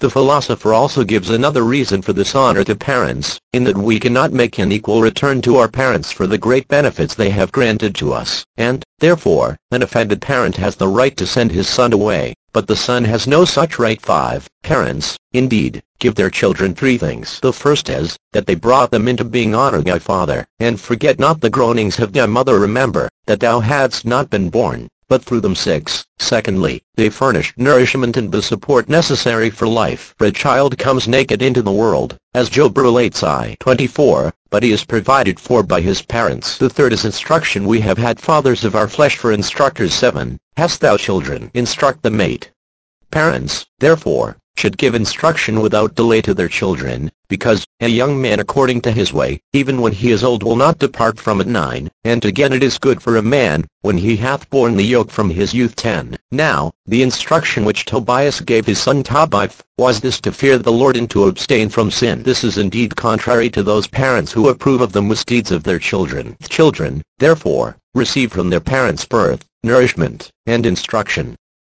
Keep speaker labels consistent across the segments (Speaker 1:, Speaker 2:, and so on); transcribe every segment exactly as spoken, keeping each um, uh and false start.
Speaker 1: The philosopher also gives another reason for this honor to parents, in that we cannot make an equal return to our parents for the great benefits they have granted to us, and, therefore, an offended parent has the right to send his son away, but the son has no such right. five. Parents, indeed, give their children three things. The first is, that they brought them into being. Honor thy father, and forget not the groanings of thy mother. Remember, that thou hadst not been born, but through them. six. Secondly, they furnished nourishment and the support necessary for life. For a child comes naked into the world, as Job relates I twenty-four, but he is provided for by his parents. The third is instruction. We have had fathers of our flesh for instructors. seven. Hast thou children? Instruct them. eight. Parents, therefore, should give instruction without delay to their children, because a young man according to his way, even when he is old, will not depart from it. nine. And again, it is good for a man, when he hath borne the yoke from his youth. ten. Now, the instruction which Tobias gave his son Tobiah was this: to fear the Lord and to abstain from sin. This is indeed contrary to those parents who approve of the misdeeds of their children. Children, therefore, receive from their parents birth, nourishment, and instruction.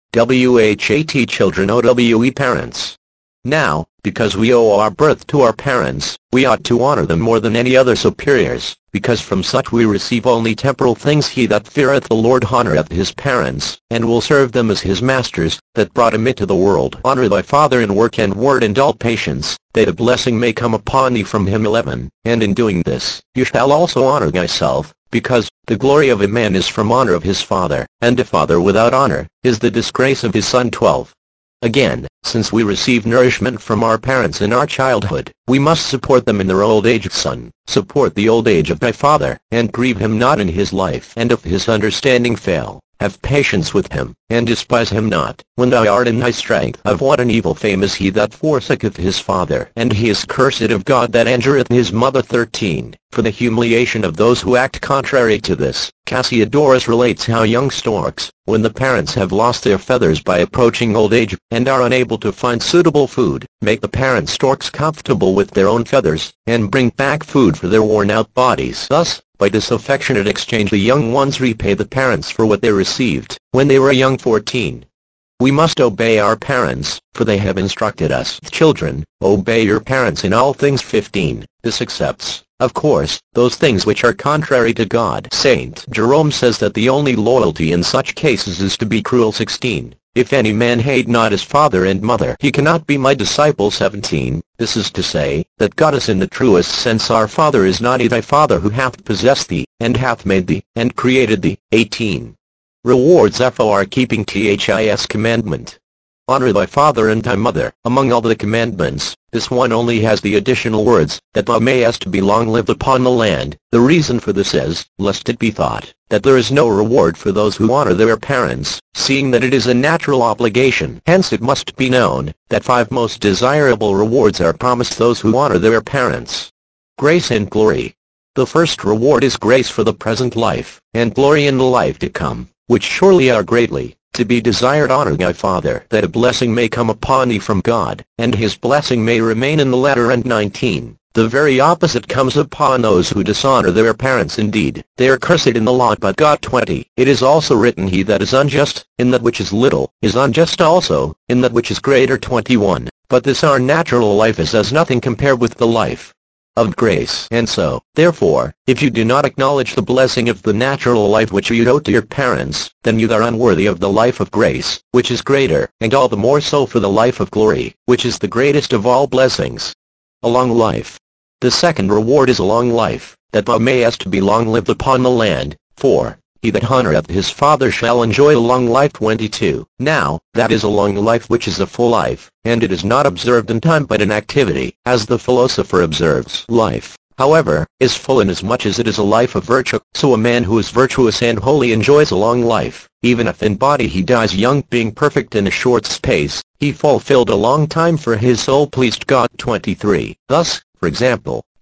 Speaker 1: What children owe parents. Now, because we owe our birth to our parents, we ought to honor them more than any other superiors, because from such we receive only temporal things. He that feareth the Lord honoureth his parents, and will serve them as his masters, that brought him into the world. Honor thy father in work and word and all patience, that a blessing may come upon thee from him. eleven. And in doing this, you shall also honor thyself, because the glory of a man is from honor of his father, and a father without honor is the disgrace of his son. twelve. Again, since we receive nourishment from our parents in our childhood, we must support them in their old age. Son, support the old age of thy father, and grieve him not in his life. And if his understanding fail, have patience with him, and despise him not, when thou art in thy strength. Of what an evil fame is he that forsaketh his father, and he is cursed of God that injureth his mother. thirteen. For the humiliation of those who act contrary to this, Cassiodorus relates how young storks, when the parents have lost their feathers by approaching old age, and are unable to find suitable food, make the parent storks comfortable with their own feathers, and bring back food for their worn-out bodies. Thus, by this affectionate exchange, the young ones repay the parents for what they received when they were young. fourteen. We must obey our parents, for they have instructed us. Children, obey your parents in all things. fifteen. This accepts, of course, those things which are contrary to God. Saint Jerome says that the only loyalty in such cases is to be cruel. sixteen. If any man hate not his father and mother, he cannot be my disciple. seventeen. This is to say, that God is in the truest sense our Father is not he thy Father who hath possessed thee, and hath made thee, and created thee. eighteen. Rewards for keeping His commandment. Honor thy father and thy mother. Among all the commandments, this one only has the additional words, that thou mayest be long lived upon the land. The reason for this is, lest it be thought, that there is no reward for those who honor their parents, seeing that it is a natural obligation. Hence it must be known, that five most desirable rewards are promised those who honor their parents. Grace and glory. The first reward is grace for the present life, and glory in the life to come, which surely are greatly to be desired. Honor thy father, that a blessing may come upon thee from God, and his blessing may remain in the latter end. nineteen. The very opposite comes upon those who dishonor their parents. Indeed, they are cursed in the lot by God. twenty. It is also written, he that is unjust in that which is little is unjust also in that which is greater. twenty-one. But this our natural life is as nothing compared with the life of grace. And so, therefore, if you do not acknowledge the blessing of the natural life which you owe to your parents, then you are unworthy of the life of grace, which is greater, and all the more so for the life of glory, which is the greatest of all blessings. A long life. The second reward is a long life, that thou mayest be long lived upon the land. four. He that honoreth his father shall enjoy a long life. twenty-two. Now, that is a long life which is a full life, and it is not observed in time but in activity, as the philosopher observes. Life, however, is full inasmuch as it is a life of virtue. So a man who is virtuous and holy enjoys a long life, even if in body he dies young. Being perfect in a short space, he fulfilled a long time, for his soul pleased God. twenty-three. Thus, for example,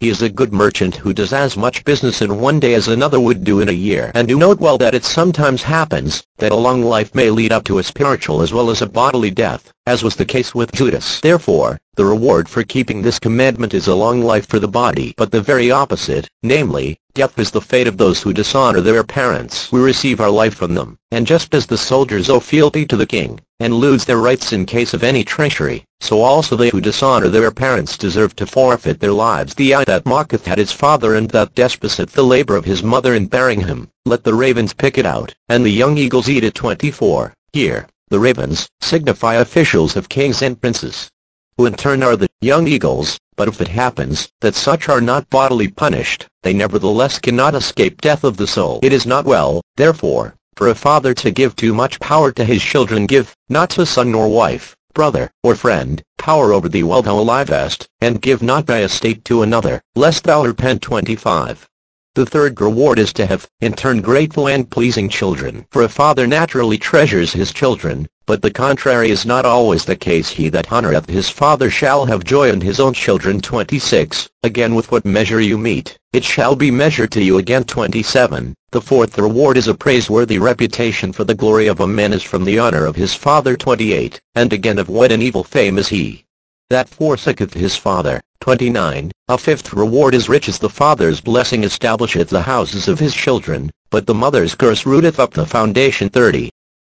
Speaker 1: he is a good merchant who does as much business in one day as another would do in a year. And do note well that it sometimes happens that a long life may lead up to a spiritual as well as a bodily death, as was the case with Judas. Therefore, the reward for keeping this commandment is a long life for the body. But the very opposite, namely, death is the fate of those who dishonor their parents. We receive our life from them, and just as the soldiers owe fealty to the king, and lose their rights in case of any treachery, so also they who dishonor their parents deserve to forfeit their lives. The eye that mocketh at his father and that despiseth the labor of his mother in bearing him, let the ravens pick it out, and the young eagles eat it. twenty-four. Here, the ravens signify officials of kings and princes, who in turn are the young eagles. But if it happens that such are not bodily punished, they nevertheless cannot escape death of the soul. It is not well, therefore, for a father to give too much power to his children. Give not to son nor wife, brother, or friend, power over thee while thou livest, and give not thy estate to another, lest thou repent. twenty-five. The third reward is to have, in turn, grateful and pleasing children. For a father naturally treasures his children, but the contrary is not always the case. He that honoreth his father shall have joy in his own children. twenty-six. Again, with what measure you meet, it shall be measured to you again. twenty-seven. The fourth reward is a praiseworthy reputation, for the glory of a man is from the honor of his father. twenty-eight. And again, of what an evil fame is he that forsaketh his father. twenty-nine. A fifth reward is riches. The father's blessing establisheth the houses of his children, but the mother's curse rooteth up the foundation. thirty.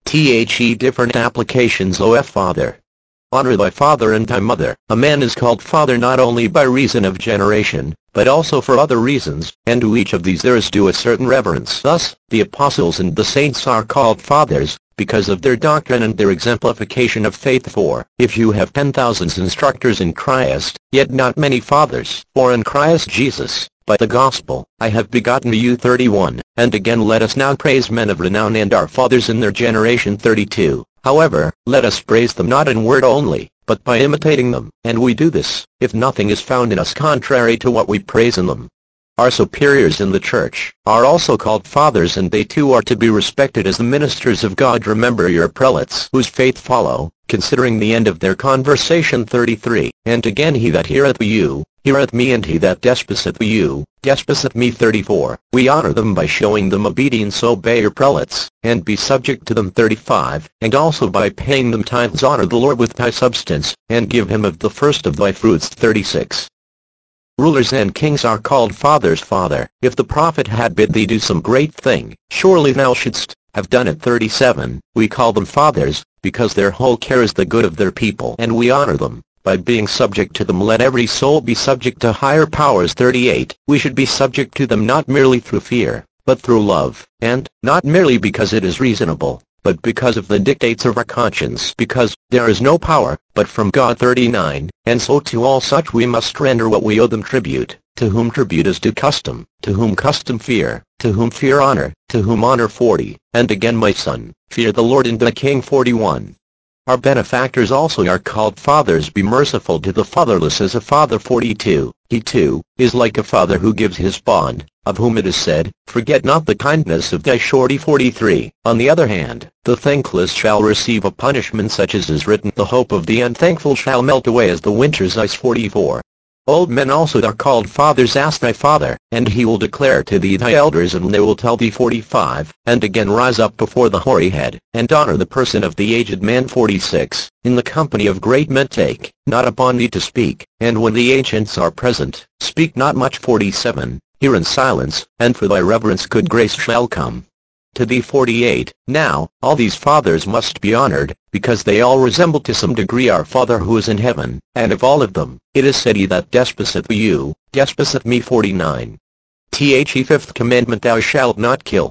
Speaker 1: The different applications. O father, honor thy father and thy mother. A man is called father not only by reason of generation, but also for other reasons, and to each of these there is due a certain reverence. Thus, the apostles and the saints are called fathers, because of their doctrine and their exemplification of faith. For, if you have ten thousand instructors in Christ, yet not many fathers. For in Christ Jesus, by the gospel, I have begotten you. thirty-one. And again, let us now praise men of renown and our fathers in their generation. thirty-two. However, let us praise them not in word only, but by imitating them. And we do this, if nothing is found in us contrary to what we praise in them. Our superiors in the church are also called fathers, and they too are to be respected as the ministers of God. Remember your prelates, whose faith follow, considering the end of their conversation. thirty-three. And again, he that heareth you, heareth me, and he that despiseth you, despiseth me. thirty-four. We honor them by showing them obedience. Obey your prelates, and be subject to them. thirty-five. And also by paying them tithes. Honor the Lord with thy substance, and give him of the first of thy fruits. thirty-six. Rulers and kings are called fathers. Father, if the prophet had bid thee do some great thing, surely thou shouldst have done it. thirty-seven. We call them fathers, because their whole care is the good of their people, and we honor them by being subject to them. Let every soul be subject to higher powers. thirty-eight. We should be subject to them not merely through fear, but through love, and not merely because it is reasonable, but because of the dictates of our conscience, because there is no power but from God. thirty-nine. And so to all such we must render what we owe them: tribute, to whom tribute is due; custom, to whom custom; fear, to whom fear; honor, to whom honor. forty. And again, my son, fear the Lord and the king. forty-one. Our benefactors also are called fathers. Be merciful to the fatherless as a father. forty-two. He too is like a father who gives his bond, of whom it is said, forget not the kindness of thy shorty. forty-three. On the other hand, the thankless shall receive a punishment such as is written, the hope of the unthankful shall melt away as the winter's ice. forty-four. Old men also are called fathers. Ask thy father, and he will declare to thee thy elders, and they will tell thee. forty-five. And again, rise up before the hoary head, and honor the person of the aged man. forty-six. In the company of great men take not upon thee to speak, and when the ancients are present, speak not much. forty-seven. Hear in silence, and for thy reverence good grace shall come to thee. forty-eight. Now, all these fathers must be honored, because they all resemble to some degree our Father who is in heaven, and of all of them, it is said, he that despiseth you, despiseth me. forty-nine. The fifth commandment, thou shalt not kill.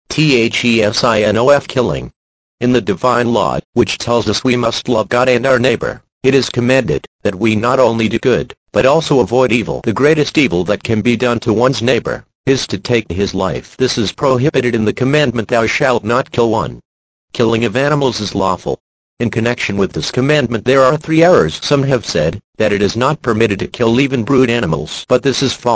Speaker 1: The killing. In the divine law, which tells us we must love God and our neighbor, it is commanded that we not only do good, but also avoid evil. The greatest evil that can be done to one's neighbor is to take his life. This is prohibited in the commandment, thou shalt not kill. one. Killing of animals is lawful. In connection with this commandment there are three errors. Some have said that it is not permitted to kill even brute animals, but this is false.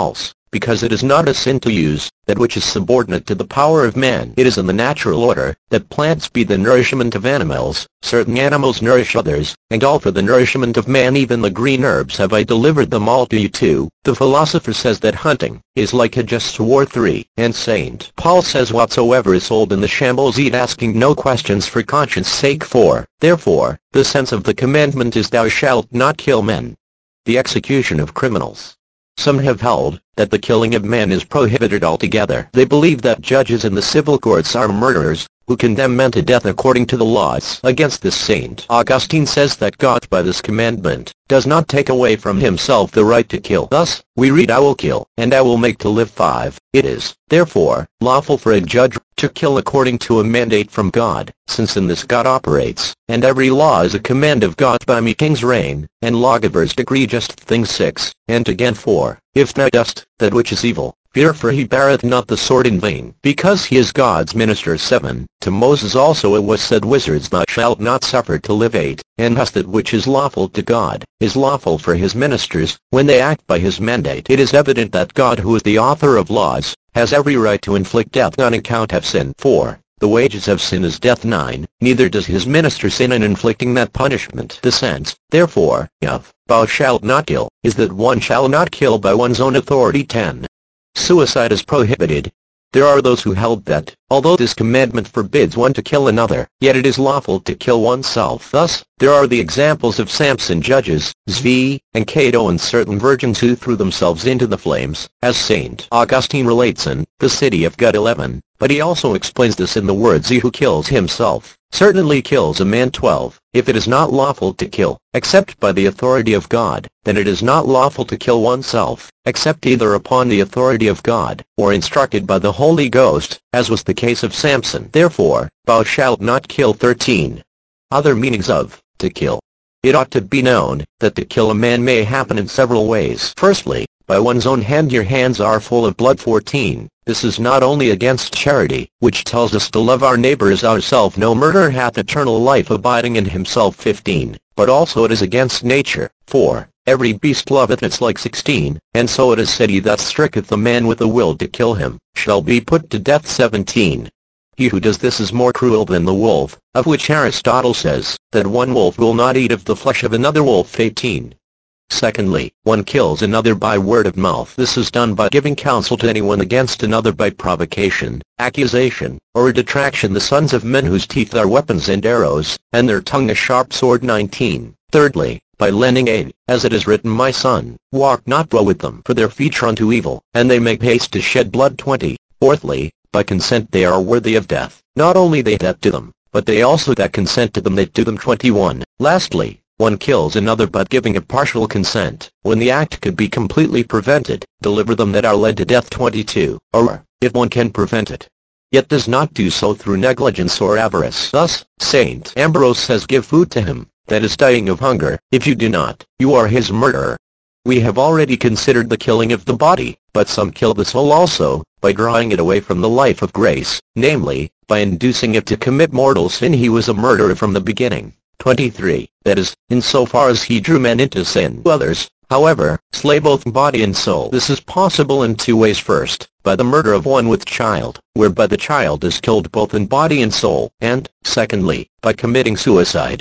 Speaker 1: because it is not a sin to use that which is subordinate to the power of man. It is in the natural order that plants be the nourishment of animals, certain animals nourish others, and all for the nourishment of man, even the green herbs have I delivered them all to you too. The philosopher says that hunting is like a just war three, and Saint Paul says whatsoever is sold in the shambles eat, asking no questions for conscience sake. For, therefore, the sense of the commandment is thou shalt not kill men. The execution of criminals. Some have held that the killing of men is prohibited altogether. They believe that judges in the civil courts are murderers, who condemn men to death according to the laws. Against this, Saint Augustine says that God by this commandment does not take away from himself the right to kill. Thus, we read, I will kill, and I will make to live. five. It is, therefore, lawful for a judge to kill according to a mandate from God, since in this God operates, and every law is a command of God. By me kings reign, and lawgivers decree just things. six. And again, four. If thou dost that which is evil, fear, for he beareth not the sword in vain, because he is God's minister. seven. To Moses also it was said, wizards thou shalt not suffer to live. eight. And thus that which is lawful to God is lawful for his ministers, when they act by his mandate. It is evident that God, who is the author of laws, has every right to inflict death on account of sin. four. The wages of sin is death. nine. Neither does his minister sin in inflicting that punishment. The sense, therefore, of thou shalt not kill, is that one shall not kill by one's own authority. ten. Suicide is prohibited. There are those who held that, although this commandment forbids one to kill another, yet it is lawful to kill oneself. Thus, there are the examples of Samson, Judges, Zvi, and Cato, and certain virgins who threw themselves into the flames, as Saint Augustine relates in The City of God. eleven. But he also explains this in the words, he who kills himself certainly kills a man. twelve. If it is not lawful to kill, except by the authority of God, then it is not lawful to kill oneself, except either upon the authority of God, or instructed by the Holy Ghost, as was the case of Samson. Therefore, thou shalt not kill. thirteen. Other meanings of to kill. It ought to be known that to kill a man may happen in several ways. Firstly, by one's own hand. Your hands are full of blood. fourteen. This is not only against charity, which tells us to love our neighbor as ourselves. No murderer hath eternal life abiding in himself. fifteen. But also it is against nature. for every beast loveth its like. sixteen. And so it is said, he that stricketh a man with a will to kill him, shall be put to death. seventeen. He who does this is more cruel than the wolf, of which Aristotle says, that one wolf will not eat of the flesh of another wolf. eighteen. Secondly, one kills another by word of mouth. This is done by giving counsel to anyone against another by provocation, accusation, or detraction. The sons of men whose teeth are weapons and arrows, and their tongue a sharp sword. nineteen. Thirdly, by lending aid, as it is written, my son, walk not well with them, for their feet are unto evil, and they make haste to shed blood. twenty. Fourthly, by consent they are worthy of death, not only they that do them, but they also that consent to them that do them. twenty-one. Lastly, one kills another but giving a partial consent, when the act could be completely prevented. Deliver them that are led to death. twenty-two. Or, if one can prevent it, yet does not do so through negligence or avarice. Thus, Saint Ambrose says, give food to him that is dying of hunger. If you do not, you are his murderer. We have already considered the killing of the body, but some kill the soul also, by drawing it away from the life of grace, namely, by inducing it to commit mortal sin. He was a murderer from the beginning. twenty-three. That is, in so far as he drew men into sin. Others, however, slay both body and soul. This is possible in two ways. First, by the murder of one with child, whereby the child is killed both in body and soul, and, secondly, by committing suicide.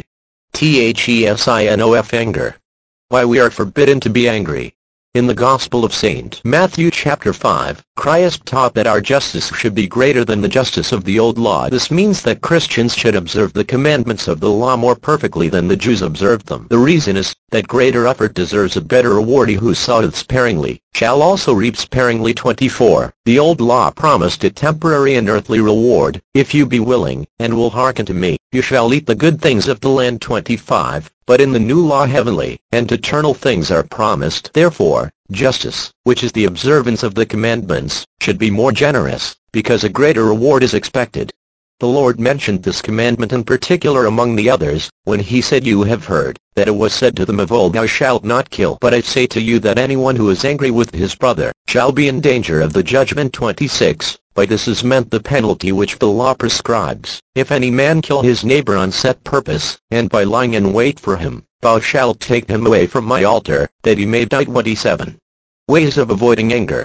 Speaker 1: Thesinof anger. Why we are forbidden to be angry. In the Gospel of Saint Matthew chapter five, Christ taught that our justice should be greater than the justice of the old law. This means that Christians should observe the commandments of the law more perfectly than the Jews observed them. The reason is that greater effort deserves a better reward. He who soweth sparingly shall also reap sparingly. twenty-four. The old law promised a temporary and earthly reward. If you be willing, and will hearken to me, you shall eat the good things of the land. twenty-five. But in the new law heavenly and eternal things are promised. Therefore, justice, which is the observance of the commandments, should be more generous, because a greater reward is expected. The Lord mentioned this commandment in particular among the others, when he said, you have heard that it was said to them of old, thou shalt not kill. But I say to you that anyone who is angry with his brother shall be in danger of the judgment. twenty-six. By this is meant the penalty which the law prescribes. If any man kill his neighbor on set purpose, and by lying in wait for him, thou shalt take him away from my altar, that he may die. twenty-seven. Ways of avoiding anger.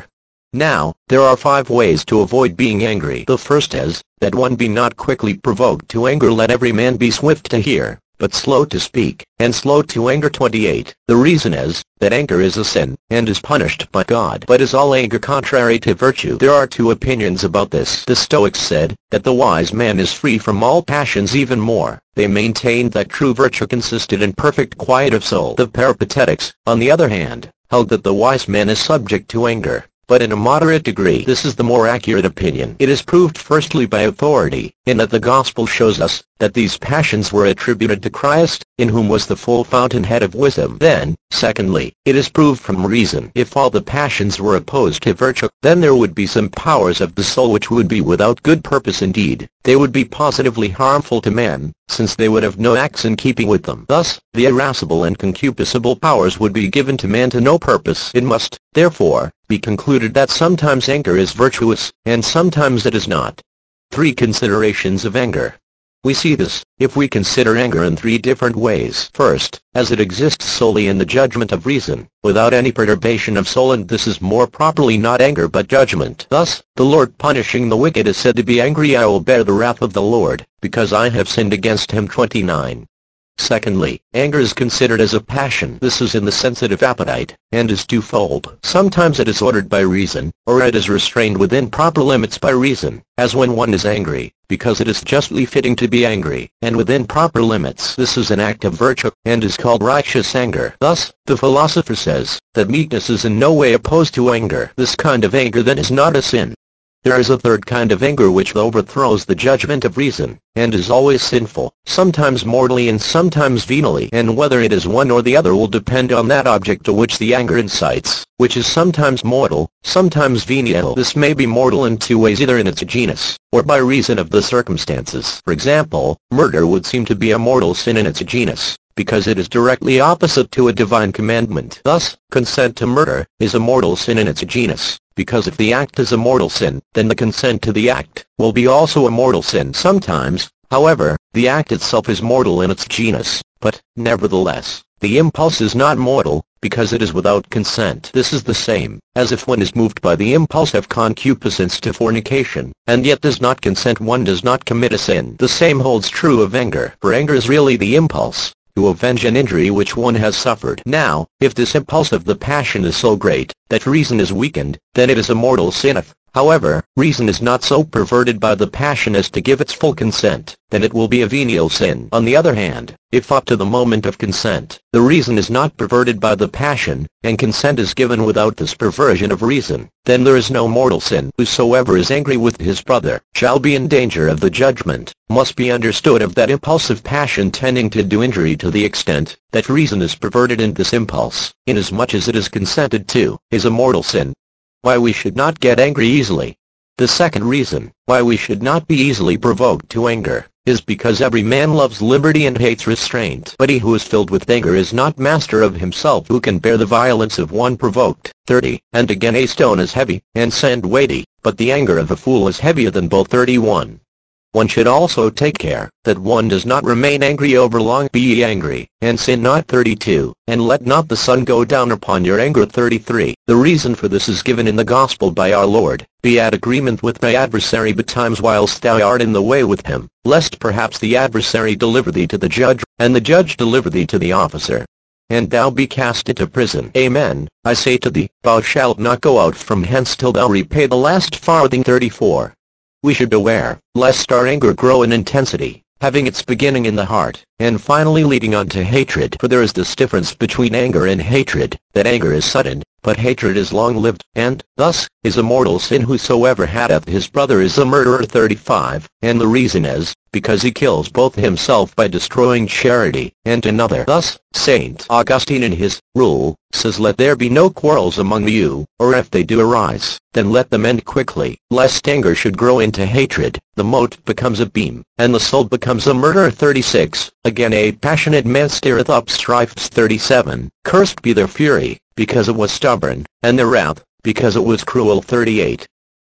Speaker 1: Now, there are five ways to avoid being angry. The first is, that one be not quickly provoked to anger. Let every man be swift to hear, but slow to speak, and slow to anger. twenty-eight. The reason is, that anger is a sin, and is punished by God. But is all anger contrary to virtue? There are two opinions about this. The Stoics said, that the wise man is free from all passions. Even more, they maintained that true virtue consisted in perfect quiet of soul. The Peripatetics, on the other hand, held that the wise man is subject to anger, but in a moderate degree. This is the more accurate opinion. It is proved firstly by authority, in that the Gospel shows us, that these passions were attributed to Christ, in whom was the full fountainhead of wisdom. Then, secondly, it is proved from reason. If all the passions were opposed to virtue, then there would be some powers of the soul which would be without good purpose. Indeed, they would be positively harmful to man, since they would have no acts in keeping with them. Thus, the irascible and concupiscible powers would be given to man to no purpose. It must, therefore, be concluded that sometimes anger is virtuous, and sometimes it is not. Three considerations of anger. We see this, if we consider anger in three different ways. First, as it exists solely in the judgment of reason, without any perturbation of soul, and this is more properly not anger but judgment. Thus, the Lord punishing the wicked is said to be angry. I will bear the wrath of the Lord, because I have sinned against him. twenty-nine. Secondly, anger is considered as a passion. This is in the sensitive appetite, and is twofold. Sometimes it is ordered by reason, or it is restrained within proper limits by reason, as when one is angry, because it is justly fitting to be angry, and within proper limits. This is an act of virtue, and is called righteous anger. Thus, the philosopher says, that meekness is in no way opposed to anger. This kind of anger then is not a sin. There is a third kind of anger which overthrows the judgment of reason, and is always sinful, sometimes mortally and sometimes venially, and whether it is one or the other will depend on that object to which the anger incites, which is sometimes mortal, sometimes venial. This may be mortal in two ways, either in its genus, or by reason of the circumstances. For example, murder would seem to be a mortal sin in its genus, because it is directly opposite to a divine commandment. Thus, consent to murder is a mortal sin in its genus, because if the act is a mortal sin, then the consent to the act will be also a mortal sin. Sometimes, however, the act itself is mortal in its genus, but, nevertheless, the impulse is not mortal, because it is without consent. This is the same, as if one is moved by the impulse of concupiscence to fornication, and yet does not consent, one does not commit a sin. The same holds true of anger, for anger is really the impulse to avenge an injury which one has suffered. Now, if this impulse of the passion is so great, that reason is weakened, then it is a mortal sin. If, however, reason is not so perverted by the passion as to give its full consent, then it will be a venial sin. On the other hand, if up to the moment of consent, the reason is not perverted by the passion, and consent is given without this perversion of reason, then there is no mortal sin. Whosoever is angry with his brother shall be in danger of the judgment. Must be understood of that impulsive passion tending to do injury to the extent that reason is perverted in this impulse, inasmuch as it is consented to, is a mortal sin. Why we should not get angry easily. The second reason why we should not be easily provoked to anger is because every man loves liberty and hates restraint. But he who is filled with anger is not master of himself, who can bear the violence of one provoked. thirty. And again, a stone is heavy, and sand weighty, but the anger of a fool is heavier than both. thirty-one. One should also take care that one does not remain angry over long. Be ye angry, and sin not. thirty-two. And let not the sun go down upon your anger. thirty-three. The reason for this is given in the Gospel by our Lord. Be at agreement with thy adversary betimes whilst thou art in the way with him, lest perhaps the adversary deliver thee to the judge, and the judge deliver thee to the officer, and thou be cast into prison. Amen. I say to thee, thou shalt not go out from hence till thou repay the last farthing. thirty-four. We should beware, lest our anger grow in intensity, having its beginning in the heart, and finally leading on to hatred. For there is this difference between anger and hatred, that anger is sudden, but hatred is long-lived, and, thus, is a mortal sin. Whosoever hateth his brother is a murderer. thirty-five. And the reason is, because he kills both himself by destroying charity, and another. Thus, Saint Augustine in his Rule says, let there be no quarrels among you, or if they do arise, then let them end quickly, lest anger should grow into hatred, the mote becomes a beam, and the soul becomes a murderer. thirty-six. Again, a passionate man stirreth up strifes. thirty-seven. Cursed be their fury, because it was stubborn, and their wrath, because it was cruel. thirty-eight.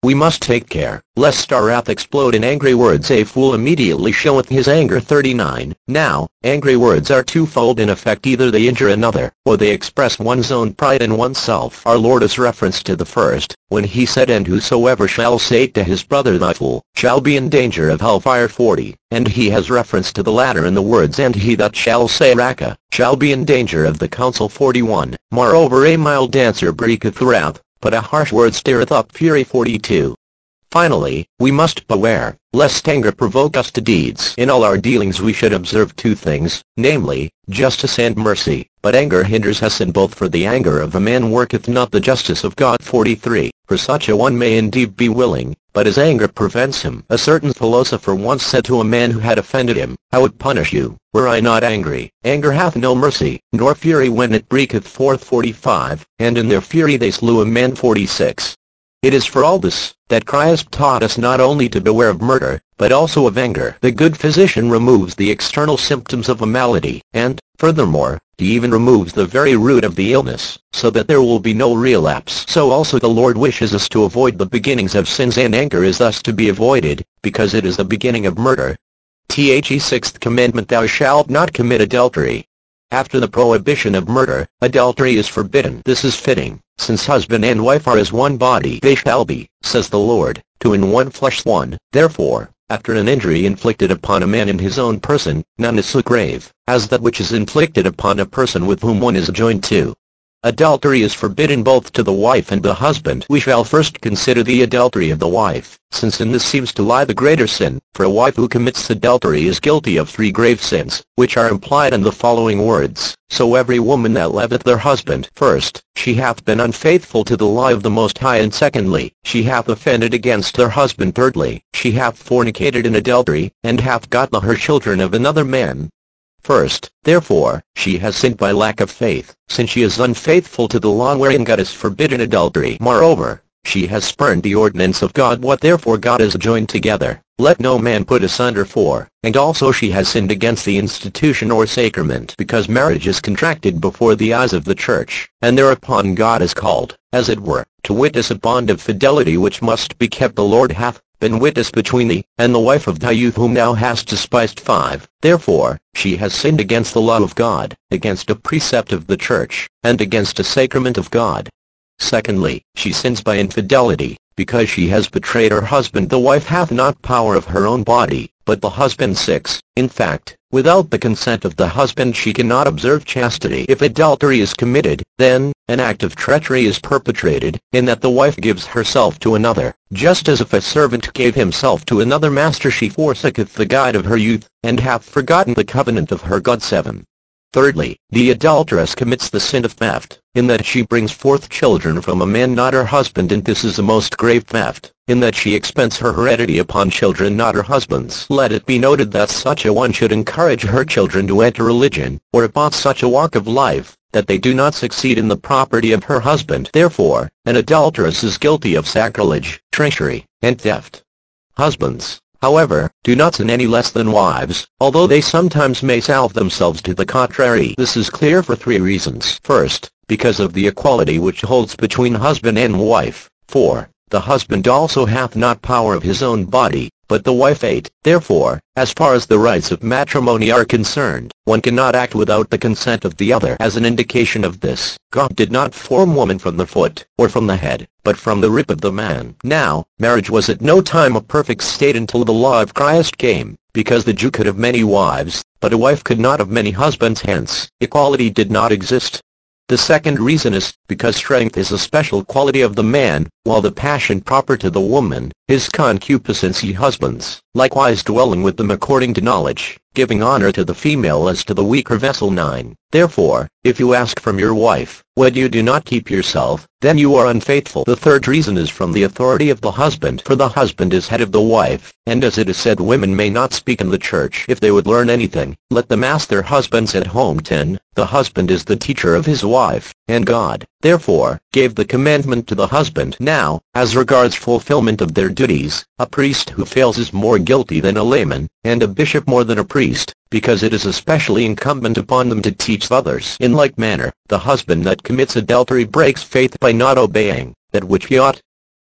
Speaker 1: we must take care, lest our wrath explode in angry words. A fool immediately showeth his anger. thirty-nine. Now, angry words are twofold in effect: either they injure another, or they express one's own pride in oneself. Our Lord is reference to the first, when he said, "And whosoever shall say to his brother, thy fool, shall be in danger of hellfire." forty. And he has reference to the latter in the words, "And he that shall say, Raka, shall be in danger of the council." forty-one. Moreover, a mild answer breaketh wrath, but a harsh word stirreth up fury. forty-two. Finally, we must beware, lest anger provoke us to deeds. In all our dealings we should observe two things, namely, justice and mercy. But anger hinders us in both, for the anger of a man worketh not the justice of God. forty-three. For such a one may indeed be willing, but his anger prevents him. A certain philosopher once said to a man who had offended him, "I would punish you, were I not angry." Anger hath no mercy, nor fury when it breaketh forth. forty-five. And in their fury they slew a man. forty-six. It is for all this, that Christ taught us not only to beware of murder, but also of anger. The good physician removes the external symptoms of a malady, and, furthermore, he even removes the very root of the illness, so that there will be no relapse. So also the Lord wishes us to avoid the beginnings of sins, and anger is thus to be avoided, because it is the beginning of murder. The sixth commandment: Thou shalt not commit adultery. After the prohibition of murder, adultery is forbidden. This is fitting, since husband and wife are as one body. They shall be, says the Lord, two in one flesh, one. Therefore, after an injury inflicted upon a man in his own person, none is so grave as that which is inflicted upon a person with whom one is joined to. Adultery is forbidden both to the wife and the husband. We shall first consider the adultery of the wife, since in this seems to lie the greater sin. For a wife who commits adultery is guilty of three grave sins, which are implied in the following words: So every woman that loveth their husband, first, she hath been unfaithful to the law of the Most High, and secondly, she hath offended against her husband, thirdly, she hath fornicated in adultery, and hath gotten her children of another man. First, therefore, she has sinned by lack of faith, since she is unfaithful to the law wherein God has forbidden adultery. Moreover, she has spurned the ordinance of God. What therefore God has joined together, let no man put asunder. For, and also she has sinned against the institution or sacrament, because marriage is contracted before the eyes of the church, and thereupon God is called, as it were, to witness a bond of fidelity which must be kept. The Lord hath been witness between thee and the wife of thy youth, whom thou hast despised. five. Therefore, she has sinned against the law of God, against a precept of the church, and against a sacrament of God. Secondly, she sins by infidelity, because she has betrayed her husband. The wife hath not power of her own body, but the husband. six. In fact, without the consent of the husband she cannot observe chastity. If adultery is committed, then, an act of treachery is perpetrated, in that the wife gives herself to another, just as if a servant gave himself to another master. She forsaketh the guide of her youth, and hath forgotten the covenant of her God. seven. Thirdly, the adulteress commits the sin of theft, in that she brings forth children from a man not her husband, and this is a most grave theft, in that she expends her heredity upon children not her husband's. Let it be noted that such a one should encourage her children to enter religion, or upon such a walk of life, that they do not succeed in the property of her husband. Therefore, an adulteress is guilty of sacrilege, treachery, and theft. Husbands, however, do not sin any less than wives, although they sometimes may salve themselves to the contrary. This is clear for three reasons. First, because of the equality which holds between husband and wife. For, the husband also hath not power of his own body, but the wife. eight. Therefore, as far as the rights of matrimony are concerned, one cannot act without the consent of the other. As an indication of this, God did not form woman from the foot, or from the head, but from the rib of the man. Now, marriage was at no time a perfect state until the law of Christ came, because the Jew could have many wives, but a wife could not have many husbands. Hence, equality did not exist. The second reason is, because strength is a special quality of the man, while the passion proper to the woman, is concupiscence. Ye husbands, likewise dwelling with them according to knowledge, giving honor to the female as to the weaker vessel. nine. Therefore, if you ask from your wife, what you do not keep yourself, then you are unfaithful. The third reason is from the authority of the husband, for the husband is head of the wife, and as it is said, women may not speak in the church. If they would learn anything, let them ask their husbands at home. ten. The husband is the teacher of his wife, and God, therefore, gave the commandment to the husband. Now, as regards fulfillment of their duties, a priest who fails is more guilty than a layman, and a bishop more than a priest, because it is especially incumbent upon them to teach others. In like manner, the husband that commits adultery breaks faith by not obeying that which he ought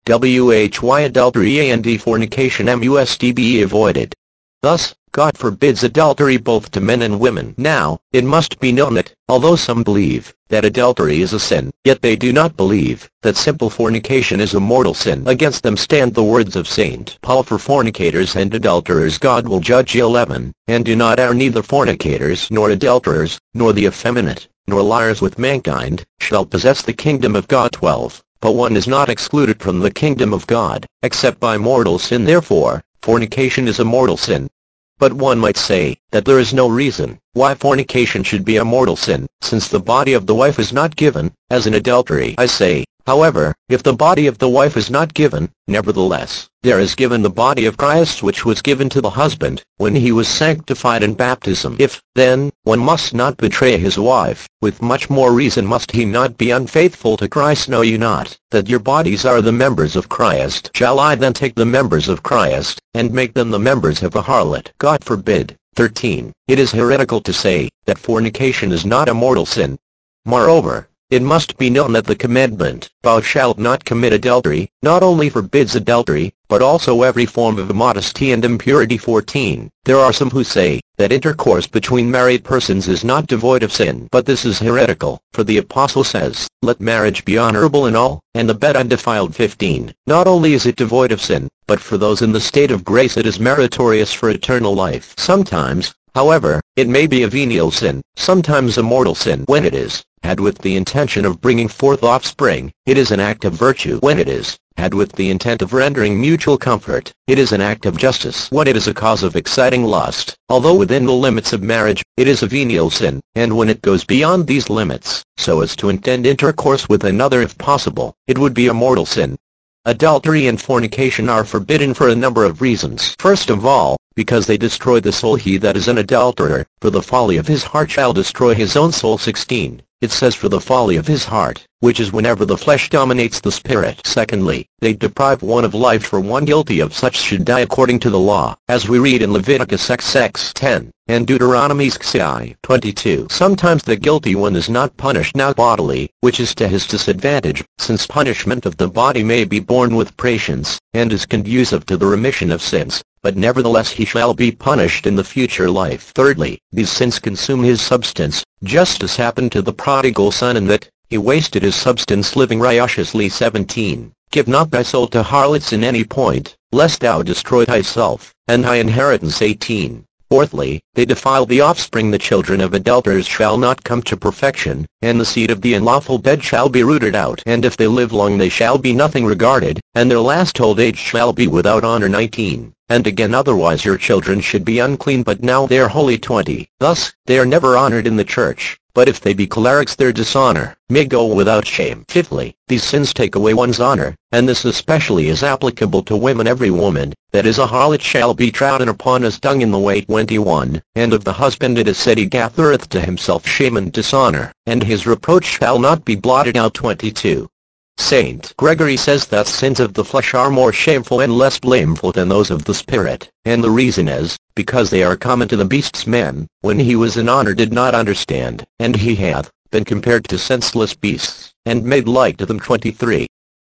Speaker 1: why adultery and fornication must be avoided. Thus, God forbids adultery both to men and women. Now, it must be known that, although some believe that adultery is a sin, yet they do not believe that simple fornication is a mortal sin. Against them stand the words of Saint Paul, for fornicators and adulterers God will judge. eleven, and do not err, neither fornicators nor adulterers, nor the effeminate, nor liars with mankind, shall possess the kingdom of God. twelve, but one is not excluded from the kingdom of God, except by mortal sin. Therefore, fornication is a mortal sin. But one might say that there is no reason why fornication should be a mortal sin, since the body of the wife is not given as in adultery. I say, however, if the body of the wife is not given, nevertheless, there is given the body of Christ, which was given to the husband when he was sanctified in baptism. If, then, one must not betray his wife, with much more reason must he not be unfaithful to Christ. Know you not that your bodies are the members of Christ? Shall I then take the members of Christ, and make them the members of a harlot? God forbid. thirteen. It is heretical to say that fornication is not a mortal sin. Moreover, it must be known that the commandment, "Thou shalt not commit adultery," not only forbids adultery, but also every form of immodesty and impurity. fourteen. There are some who say that intercourse between married persons is not devoid of sin. But this is heretical, for the Apostle says, "Let marriage be honorable in all, and the bed undefiled." fifteen. Not only is it devoid of sin, but for those in the state of grace it is meritorious for eternal life. Sometimes, however, it may be a venial sin, sometimes a mortal sin. When it is had with the intention of bringing forth offspring, it is an act of virtue. When it is had with the intent of rendering mutual comfort, it is an act of justice. When it is a cause of exciting lust, although within the limits of marriage, it is a venial sin. And when it goes beyond these limits, so as to intend intercourse with another if possible, it would be a mortal sin. Adultery and fornication are forbidden for a number of reasons. First of all, because they destroy the soul. He that is an adulterer, for the folly of his heart shall destroy his own soul. sixteen. It says for the folly of his heart, which is whenever the flesh dominates the spirit. Secondly, they deprive one of life, for one guilty of such should die according to the law, as we read in Leviticus ten, and Deuteronomy twenty-two. Sometimes the guilty one is not punished now bodily, which is to his disadvantage, since punishment of the body may be borne with patience, and is conducive to the remission of sins, but nevertheless he shall be punished in the future life. Thirdly, these sins consume his substance, just as happened to the prodigal son, in that he wasted his substance living riotously. seventeen. Give not thy soul to harlots in any point, lest thou destroy thyself, and thy inheritance. eighteen. Fourthly, they defile the offspring. The children of adulterers shall not come to perfection, and the seed of the unlawful bed shall be rooted out. And if they live long they shall be nothing regarded, and their last old age shall be without honor. nineteen. And again, otherwise your children should be unclean, but now they are holy. twenty. Thus, they are never honored in the church, but if they be clerics their dishonor may go without shame. Fifthly, these sins take away one's honor, and this especially is applicable to women. Every woman that is a harlot shall be trodden upon as dung in the way. twenty-one. And of the husband it is said, he gathereth to himself shame and dishonor, and his reproach shall not be blotted out. twenty-two. Saint Gregory says that sins of the flesh are more shameful and less blameful than those of the spirit, and the reason is, because they are common to the beasts. Man, when he was in honor, did not understand, and he hath been compared to senseless beasts, and made like to them. twenty-three.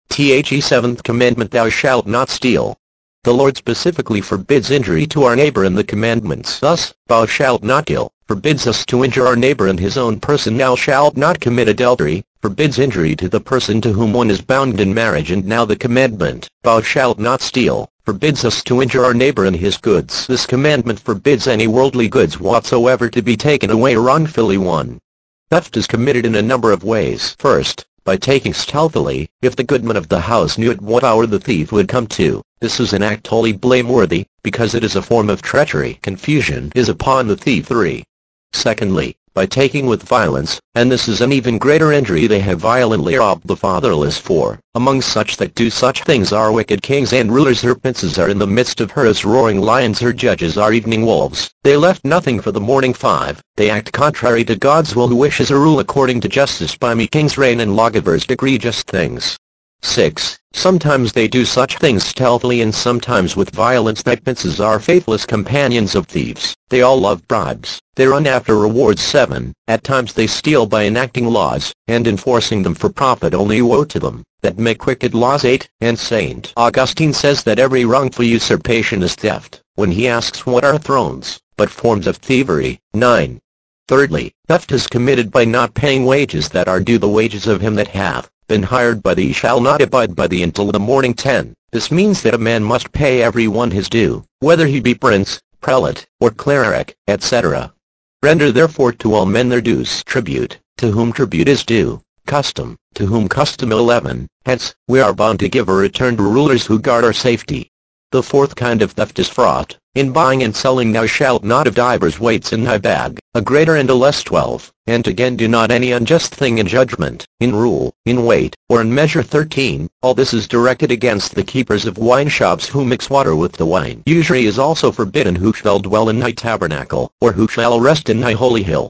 Speaker 1: The seventh commandment, thou shalt not steal. The Lord specifically forbids injury to our neighbor in the commandments. Thus, thou shalt not kill forbids us to injure our neighbor in his own person. Thou shalt not commit adultery forbids injury to the person to whom one is bound in marriage. And now the commandment, thou shalt not steal, forbids us to injure our neighbor in his goods. This commandment forbids any worldly goods whatsoever to be taken away wrongfully. one. Theft is committed in a number of ways. First, by taking stealthily, if the goodman of the house knew at what hour the thief would come to. This is an act wholly blameworthy, because it is a form of treachery. Confusion is upon the thief. three. Secondly, by taking with violence, and this is an even greater injury, they have violently robbed the fatherless. four. Among such that do such things are wicked kings and rulers. Her princes are in the midst of her as roaring lions. Her judges are evening wolves. They left nothing for the morning. five. They act contrary to God's will, who wishes a rule according to justice. By me kings reign and lawgivers decree just things. six. Sometimes they do such things stealthily and sometimes with violence that princes are faithless companions of thieves. They all love bribes. They run after rewards. seven. At times they steal by enacting laws, and enforcing them for profit only. Woe to them that make wicked laws. eight. And Saint Augustine says that every wrongful usurpation is theft, when he asks what are thrones, but forms of thievery. nine. Thirdly, theft is committed by not paying wages that are due. The wages of him that hath been hired by thee shall not abide by thee until the morning. ten. This means that a man must pay every one his due, whether he be prince, prelate, or cleric, et cetera. Render therefore to all men their dues. Tribute, to whom tribute is due. Custom, to whom custom. eleven. Hence, we are bound to give a return to rulers who guard our safety. The fourth kind of theft is fraud. In buying and selling thou shalt not have divers weights in thy bag, a greater and a less. twelve. And again do not any unjust thing in judgment, in rule, in weight, or in measure. thirteen. All this is directed against the keepers of wine shops who mix water with the wine. Usury is also forbidden. Who shall dwell in thy tabernacle, or who shall rest in thy holy hill,